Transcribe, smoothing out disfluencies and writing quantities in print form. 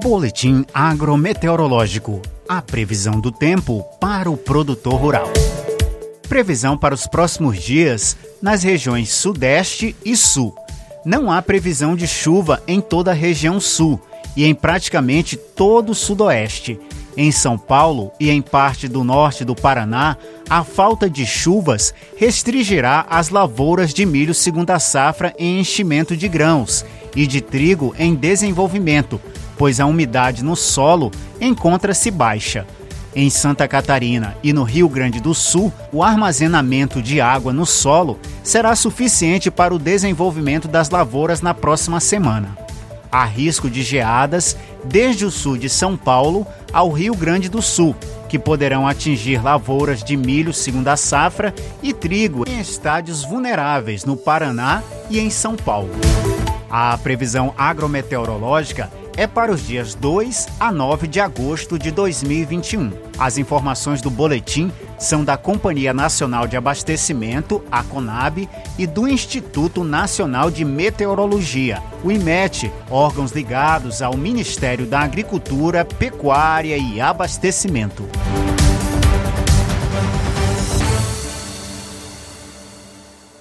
Boletim agrometeorológico. A previsão do tempo para o produtor rural. Previsão para os próximos dias nas regiões Sudeste e Sul. Não há previsão de chuva em toda a região Sul e em praticamente todo o Sudoeste. Em São Paulo e em parte do norte do Paraná, a falta de chuvas restringirá as lavouras de milho segunda safra em enchimento de grãos e de trigo em desenvolvimento, pois a umidade no solo encontra-se baixa. Em Santa Catarina e no Rio Grande do Sul, o armazenamento de água no solo será suficiente para o desenvolvimento das lavouras na próxima semana. Há risco de geadas desde o sul de São Paulo ao Rio Grande do Sul, que poderão atingir lavouras de milho segunda safra e trigo em estádios vulneráveis no Paraná e em São Paulo. A previsão agrometeorológica é para os dias 2 a 9 de agosto de 2021. As informações do boletim são da Companhia Nacional de Abastecimento, a CONAB, e do Instituto Nacional de Meteorologia, o IMET, órgãos ligados ao Ministério da Agricultura, Pecuária e Abastecimento.